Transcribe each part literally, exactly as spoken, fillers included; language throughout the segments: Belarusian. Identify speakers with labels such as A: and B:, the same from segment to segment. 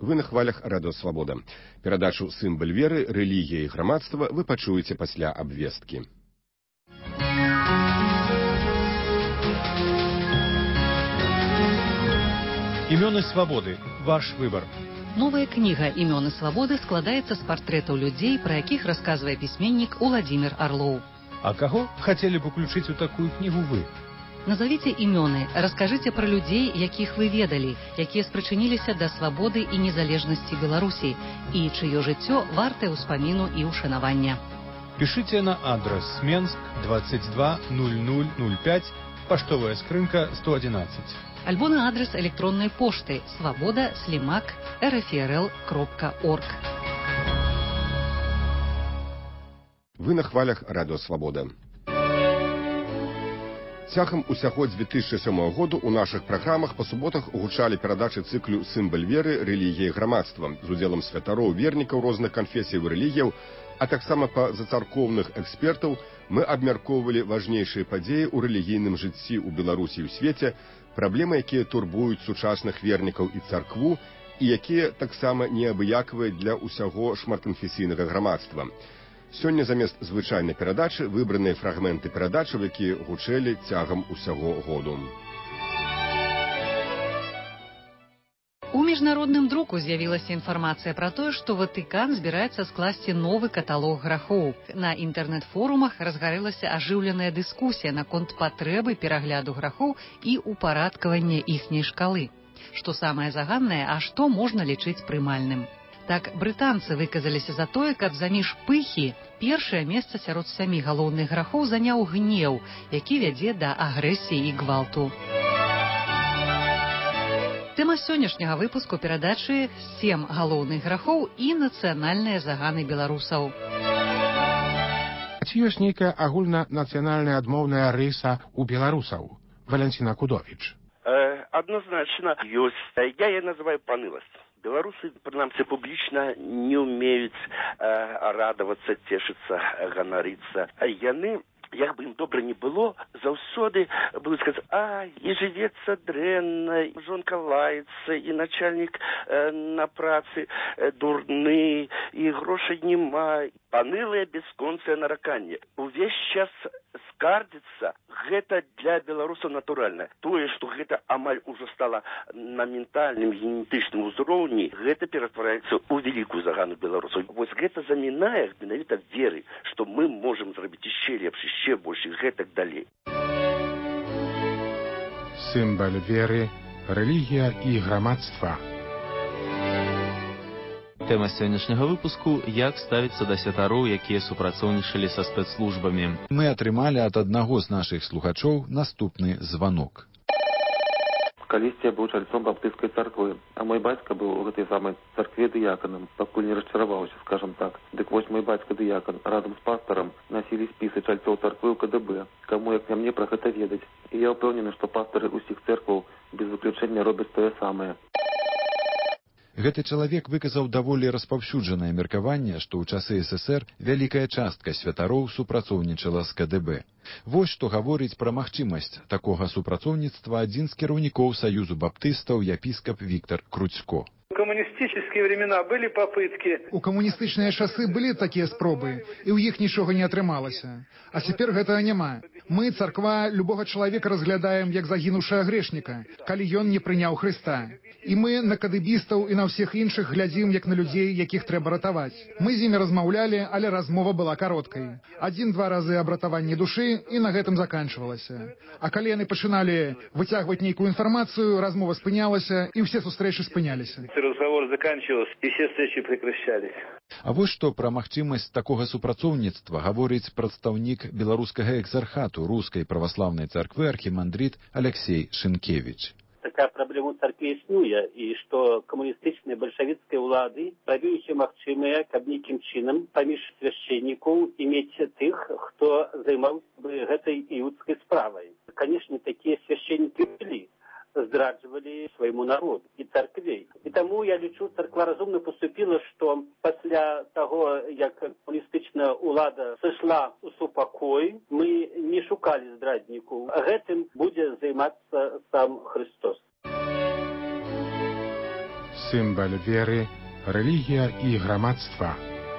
A: Вы на хвалях Радио Свобода. Перадачу «Сімбаль веры, рэлігія і грамадства» вы пачуеце пасля абвесткі.
B: Імёны свабоды. Ваш выбор.
C: Новая кніга «Імёны свабоды» складаецца з партрэтаў людзей, пра якіх расказвае пісьменнік Уладзімір Арлоў.
B: А каго хацелі б уключыць у такую кнігу вы?
C: Назовіце імёны, раскажыце пра людзей, якіх вы ведалі, якія спрычыніліся да свабоды і незалежнасці Беларусі, і чыё жыццё вартае ўспаміну і ўшанавання.
B: Пішыце на адрес Сменск двадцать два нуль нуль нуль пять, паштовая скрынка сто одиннадцать.
C: Альбо на адрес электроннай пошты свобода слимак рфрл кропка орг.
A: Вы на хвалях Радио Свобода. Цягам усяго дзве тысячы сёмага году ў нашых праграмах па суботах гучалі перадачы цыклю «Сімбаль веры, рэлігія і грамадства» з удзелам святароў, вернікаў розных канфесій і рэлігіяў, а таксама па зацаркоўных экспертаў мы абмяркоўвалі важнейшыя падзеі ў рэлігійным жыцці ў Беларусі і ў свеце, праблемы, якія турбуюць сучасных вернікаў і царкву, і якія таксама неабыякавыя для ўсяго шматканфесійнага грамадства. Сёння замест звычайнай перадачы выбраныя фрагменты перадачаў, якія гучэлі цягам усяго году.
C: У міжнародным друку з'явілася інфармацыя пра тое, што Ватыкан збіраецца скласці новы каталог грахоў. На інтэрнэт-форумах разгарэлася ажыўленая дыскусія наконт патрэбы перагляду грахоў і упарадкавання іхняй шкалы. Што самае заганнае, а што можна лічыць прымальным. Так, брытанцы выказаліся за тое, каб заміж пыхі першае месца сярод сямі галоўных грахоў заняў гнеў, які вядзе да агрэсіі і гвалту. Тэма сённяшняга выпуску перадачы «Сем галоўных грахоў і нацыянальныя заганы беларусаў».
D: Ці ёсць нейкая агульнанацыянальная адмоўная рыса у беларусаў? Валянціна Кудовіч.
E: Э, однозначно ёсць. Я ее называю панылость. Белорусы, принамсі, публічна не умеюць э, радавацца, цешыцца, ганарыцца. Яны, як бы ім добра не было, заўсёды будуць сказаць: а, і жывецца дрэнна, жонка лаецца, і начальнік э, на працы э, дурны, і грошай няма. Панылыя бясконцыя нараканне. Увесь час скардзіцца, гэта для беларусаў натуральна. Тое, што гэта амаль ужо стала на ментальным, генетычным узроўні, гэта ператвараецца ў вялікую загану беларусаў. Вось гэта замінае менавіта веры, што мы можам зрабіць яшчэ лепш, яшчэ больш, і гэтак далей.
D: Сімбаль веры, рэлігія і грамадства.
F: Тэма сённяшняга выпуску – як ставіцца да святароў, якія супрацоўнічалі са спецслужбамі.
G: Мы атрымалі ад аднаго з нашых слухачоў наступны званок.
H: Калісьці я быў чальцом баптысцкай царквы, а мой бацька быў у гэтай самай царкве дыяканам, пакуль не расчараваўся, скажам так. Дык вось мой бацька дыякан разам з пастарам насілі спісы чальцоў царквы ў ка дэ бэ. Каму як не мне пра гэта ведаць. І я ўпэўнены, што пастары ўсіх цэркваў без выключэння робяць тое самае.
G: Гэты чалавек выказаў даволі распаўсюджанае меркаванне, што ў часы эс эс эр вялікая частка святароў супрацоўнічала з ка дэ бэ. Вось што гаворыць пра магчымасць такога супрацоўніцтва адзін з кіраўнікоў Саюзу баптыстаў епіскап Віктор Крутько.
I: В коммунистические времена были попытки.
J: У камуністычныя часы былі такія спробы, і ў іх нічога не атрымалася. А цяпер гэтага няма. Мы, царква, любога чалавека разглядаем як загінуўшага грэшніка, калі ён не прыняў Хрыста. І мы на кадыбістаў і на ўсіх іншых глядзім як на людзей, якіх трэба ратаваць. Мы з імі размаўлялі, але размова была кароткай. Адзін-два разы абратаванне душы, і на гэтым заканчвалася. А калі яны пачыналі выцягваць нейкую інфармацыю, размова спынялася, і ўсе сустрэчы спыняліся.
I: Разговор заканчивался, и все встречи прекращались.
G: А вось што пра магчымасць такога супрацоўніцтва гаворыць прадстаўнік беларускага экзархату рускай праваслаўнай царквы архімандрыт Алексей Шынкевич.
K: Такая праблема ў царкве існуе, і што камуністычныя бальшавіцкія ўлады рабілі ўсё магчымае, каб нейкім чынам паміж свяшчэннікаў имець тых, хто займаўся бы гэтай іудскай справай. Канешне, такія свяшчэннікі былі, здраджвалі свайму народу і царквей. І таму, я лічу, царква разумна поступіла, што пасля таго, як камуністычная ўлада сышла ў супакой, мы не шукалі здрадніку. Гэтым будзе займацца сам Христос.
D: Сімвал веры, рэлігія і грамадства.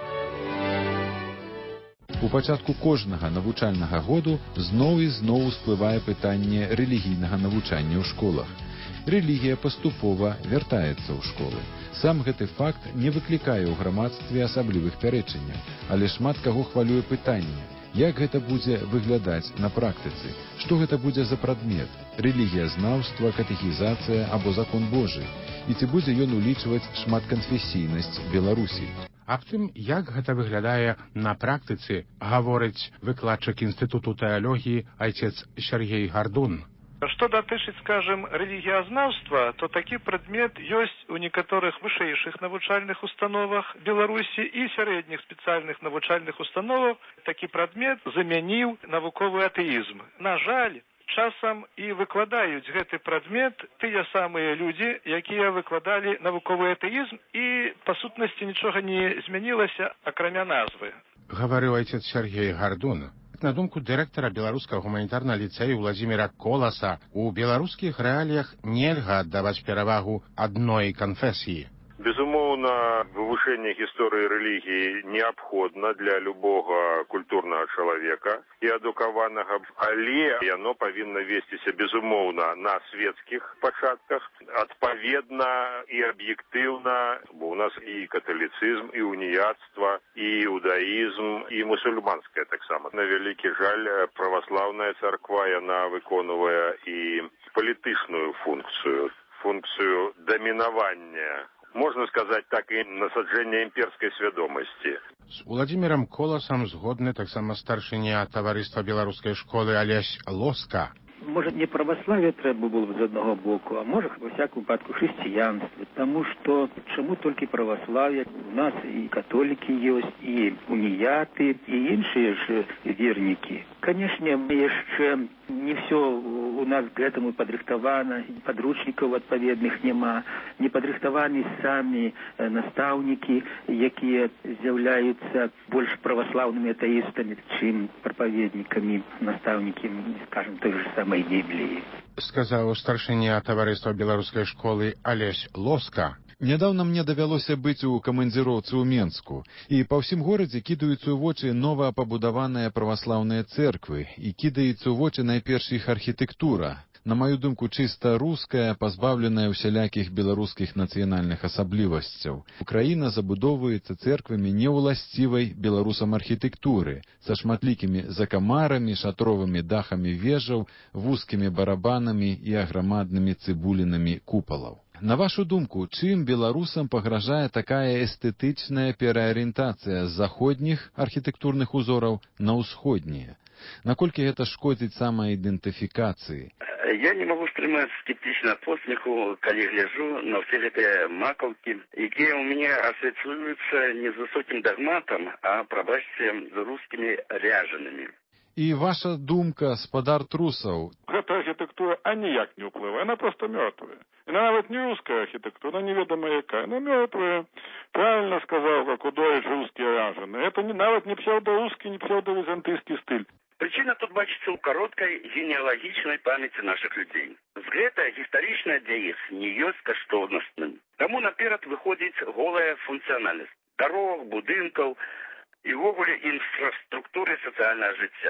G: У пачатку кожнага навучальнага году зноў і зноў усплывае пытанне рэлігійнага навучання ў школах. Рэлігія паступова вяртаецца ў школы. Сам гэты факт не выклікае ў грамадстве асаблівых пярэчанняў, але шмат каго хвалюе пытанне, як гэта будзе выглядаць на практыцы, што гэта будзе за прадмет, рэлігіязнаўства, катэхізацыя або закон Божы, і ці будзе ён улічваць шматканфесійнасць Беларусі.
D: Аб тым, як гэта выглядае на практыцы, гаворыць выкладчык Інстытуту тэалогіі айцец Сергей Гардун.
L: Што датычыць, скажем, рэлігіязнаўства, то такі прадмет ёсць у некаторых вышэйшых навучальных установах Беларусі і сярэдніх спецыяльных навучальных установах. Такі прадмет замяніў навуковы атэізм. На жаль, часам і выкладаюць гэты прадмет тыя самыя людзі, якія выкладалі навуковы атэізм, і па сутнасці нічога не змянілася, акрамя назвы.
D: Гаварыў айцец Сергей Гардун. На думку дырэктара беларускага гуманітарнага ліцэю Владзіміра Коласа, у беларускіх рэаліях нельга аддаваць перавагу адной канфесіі.
M: Безумоўна, вывучэнне гісторыі рэлігіі неабходна для любога культурнага чалавека і адукаванага, але яно павінна весціся, безумоўна, на свецкіх пачатках, адпаведна і аб'ектыўна, бо ў нас і каталіцызм, і уніяцтва, і іудаізм, і мусульманская таксама. На вялікі жаль, праваслаўная царква, яна выконвае і палітычную функцыю, функцыю дамінавання, можна сказаць так, і насаджэння імперскай свядомасці.
D: З Владзімірам Коласам згодны таксама старшыня таварыства беларускай школы Алесь Лоска.
N: Може, не православие треба було б з одного боку, а може, во всякому випадку, християнство. Тому що, чому тільки православие? У нас і католики є, і уніяти, і інші ж вірники. Конечно, ще не все у нас к этому подрихтовано, подручников відповідних нема, не подрихтовані самі наставники, які з'являються більш православними атеїстами, чим проповідниками, наставниками, скажем, той же самой Біблії.
D: Сказаў старшыня таварыства беларускай школы Алесь Лоска.
G: Нядаўна мне давялося быць у камандзіроўцы ў Менску, і па ўсім горадзе кідаюцца ў вочы новапабудаваныя праваслаўныя цэрквы, і кідаецца ў вочы найперш іх архітэктура. На маю думку, чыста руская, пазбаўленая ўсялякіх беларускіх нацыянальных асаблівасцяў. Украіна забудоўваецца цэрквамі неўласцівай беларусам архітэктуры, са шматлікімі закамарамі, шатровымі дахамі вежаў, вузкімі барабанамі і аграмаднымі цыбулінамі купалаў. На вашу думку, чым беларусам пагражае такая эстэтычная пераарыентацыя з заходніх архітэктурных узораў на ўсходнія? Наколькі гэта шкодзіць самаідэнтыфікацыі?
O: Я не могу стрымаць скептычна посмеху, калі гляжу на все гэтыя макаўкі, якія ў мяне асвятлююцца не з высокім дагматам, а, прабачце, з рускімі ряжанымі.
G: І ваша думка, спадар трусаў?
L: Гэта архітэктура аніяк не ўплывае, она просто мёртвая. Она нават не руская архітэктура, неведома якая, она мёртвая. Правильно сказал, как удоить русские ряженые. Это не, нават не псевдорусский, не псевдовизантыйский стыль.
O: Причина тут бачыцца ў кароткай генеалагічнай памяці наших людзей. Гэта гістарычная для іх не ёсць каштоўнасным. Таму наперад выходзіць голая функцыянальнасць дарог, будынкаў і ўвогуле інфраструктуры сацыяльнага жыцця.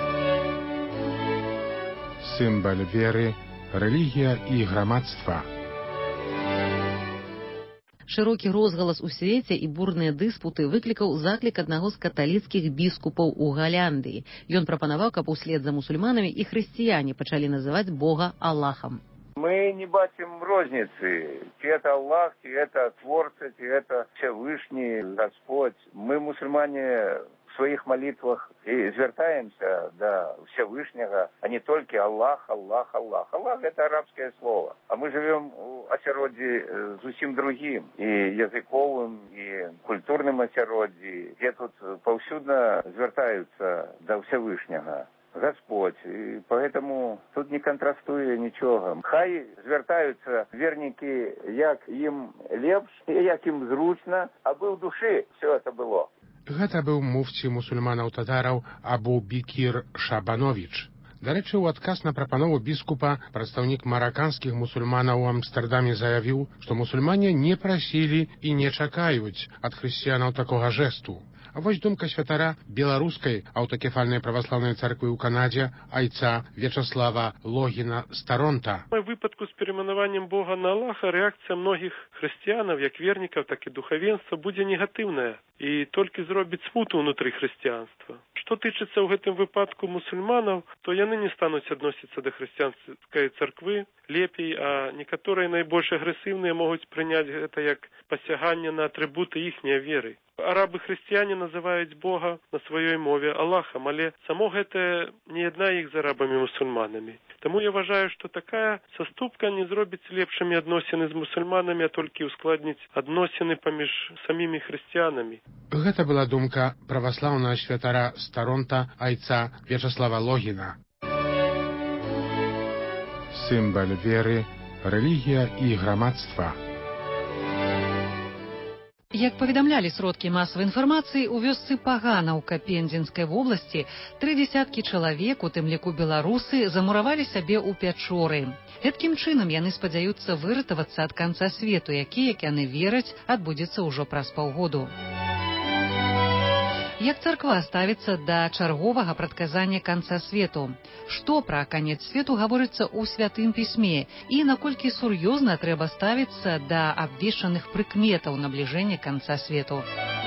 D: Сімвал веры, рэлігія і грамадства.
P: Шырокі розгалас у свеце і бурныя дыспуты выклікаў заклік аднаго з каталіцкіх біскупаў у Галяндыі. Ён прапанаваў, каб услед за мусульманамі і хрысціяне пачалі называць Бога Аллахам.
Q: Мы не бачим розницы, чи это Аллах, чи это Творца, чи это Всевышний Господь. Мы, мусульмане, в своих молитвах и звертаемся до Всевышнего, а не только Аллах, Аллах, Аллах. Аллах – это арабское слово. А мы живем в асяроддзі зусім другим, и языковым, и культурным асяроддзі, где тут паўсюдна звертаются до Всевышнего. Господь. И поэтому тут не контрастуе нічога. Хай звертаюцца вернікі, як ім лепш, як ім зручна, аби в душі все это было.
D: Гэта быў муфці мусульманаў-татараў Абу Бікір Шабанович. Дарэчы, у адказ на прапанову біскупа прадстаўнік мараканскіх мусульманаў у Амстэрдаме заявіў, што мусульмане не прасілі і не чакаюць ад хрысціянаў такога жэсту. А вось думка святара беларускай аўтакефальнай праваслаўнай царквы ў Канадзе айца Вячаслава Логіна з Таронта.
R: У выпадку з перайманаваннем Бога на Аллаха рэакцыя многіх хрысціянаў, як вернікаў, так і духавенства, будзе негатыўная і толькі зробіць смуту ўнутры хрысціянства. Што тычыцца ў гэтым выпадку мусульманаў, то яны не стануць адносіцца да хрысціянскай царквы лепей, а некаторыя найбольш агрэсіўныя могуць прыняць гэта як пасяганне на атрыбуты іхняй веры. Арабы-хрысціяне называюць Бога на сваёй мове Аллахам, але само гэта не яднае іх з арабамі-мусульманамі. Таму я вважаю, што такая саступка не зробіць лепшымі адносіны з мусульманамі, а толькі ускладніць адносіны паміж самімі хрысціянамі.
D: Гэта была думка праваслаўнага святара з Таронта айца Вячаслава Логіна. Сімвал веры, рэлігія і грамадства.
C: Як паведамлялі сродкі масавай інфармацыі, у вёсцы Паганаўка Пензенскай вобласці тры дзесяткі чалавек, у тым ліку беларусы, замуравалі сабе ў пячоры. Гэткім чынам яны спадзяюцца выратавацца ад канца свету, які, як яны вераць, адбудзецца ўжо праз паўгоду. Як царква ставіцца да чарговага прадказання канца свету? Што пра канец свету гаворыцца ў святым пісьме? І наколькі сур'ёзна трэба ставіцца да абвешчаных прыкметаў набліжэння канца свету?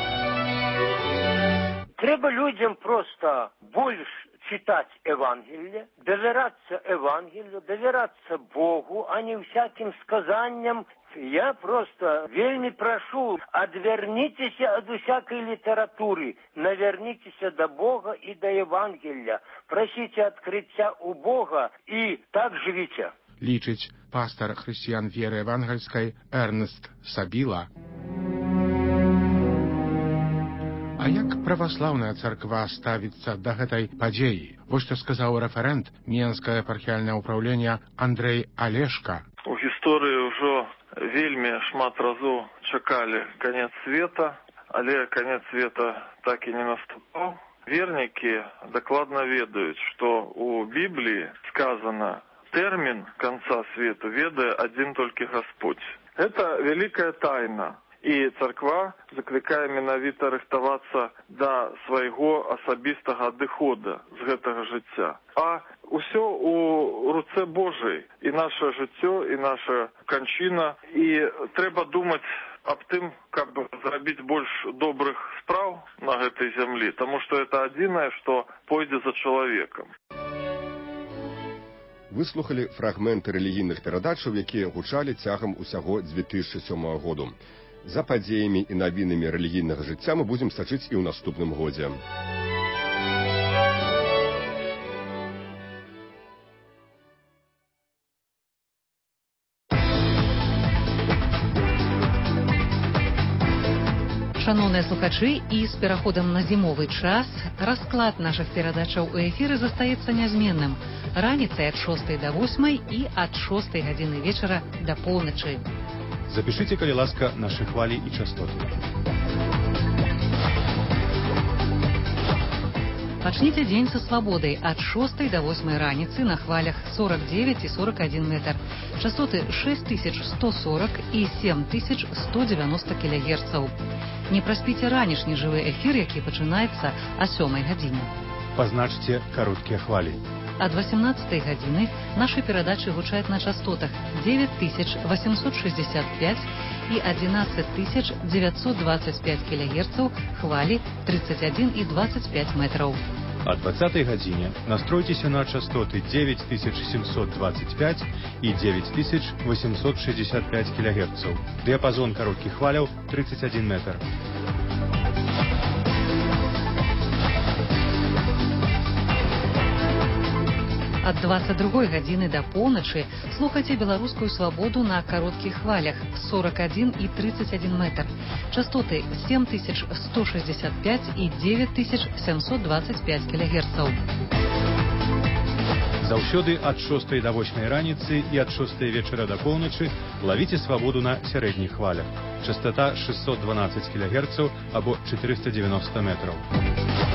S: Трэба людзям проста больш читать Евангелие, доверяться Евангелию, доверяться Богу, а не всяким сказаниям. Я просто вельми прошу, отвернитесь от всякой литературы, навернитесь до Бога и до Евангелия, просите открытия у Бога и так живите.
D: Лічыць пастор хрысціян веры евангельскай Эрнест Сабіла. А як праваслаўная царква ставіцца да гэтай падзеі? Вось што сказаў рэферэнт Менскае епархіяльнае ўпраўленне Андрэй Алешка.
R: У гісторыі ўжо вельмі шмат разоў чакалі канец света, але канец света так і не наступаў. Вернікі дакладна ведаюць, што у Бібліі сказана, тэрмін канца свету ведае адзін толькі Гасподзь. Гэта вялікая тайна. І царква заклікае менавіта рыхтавацца да свайго асабістага адыхода з гэтага жыцця. А ўсё у руцэ Божай, і наша жыццё, і наша канчына. І трэба думаць аб тым, каб зрабіць больш добрых спраў на гэтай зямлі, таму што гэта адзінае, што пойдзе за чалавекам.
A: Выслухалі фрагменты рэлігійных перадачаў, якія гучалі цягам усяго дзве тысячы сёмага году. За падзеямі і навінамі рэлігійнага жыцця мы будзем сачыць і ў наступным годзе.
C: Шановныя слухачы, і з пераходам на зімовы час расклад нашых перадачаў у эфіры застаецца нязменным. Раніцай ад шостай да восьмай і ад шостай гадзіны вечара да поўначы.
B: Запишите, калі ласка, наши хвалі і частоты.
C: Пачніце дзень са свабодай ад шостай да восьмай раніцы на хвалях сорок девять і сорок один метр. Частоты шесть тысяч сто сорок і семь тысяч сто девяносто кілогерцаў. Не праспіце ранішні жывы эфір, які пачынаецца о сёмай гадзіне.
B: Пазначце кароткія хвалі.
C: Ад восемнадцатай гадзіны наши перадачы гучаць на частотах девять тысяч восемьсот шестьдесят пять и одиннадцать тысяч девятьсот двадцать пять килогерцаў, хвали тридцать один и двадцать пять метров.
B: О двадцатай гадзіне настройцеся на частоты девять тысяч семьсот двадцать пять и девять тысяч восемьсот шестьдесят пять килогерцаў. Диапазон коротких хваляў тридцать один метр.
C: Ад двадцать другой гадзіны да поўначы слухайце беларускую свабоду на кароткіх хвалях сорок один и тридцать один метр. Частоты семь тысяч сто шестьдесят пять и девять тысяч семьсот двадцать пять килогерцаў.
B: Заўсёды ад шостай да восьмай раніцы і ад шостай вечара да поўначы лавіце свабоду на сярэдніх хвалях. Частота шестьсот двенадцать килогерцаў або четыреста девяносто метров.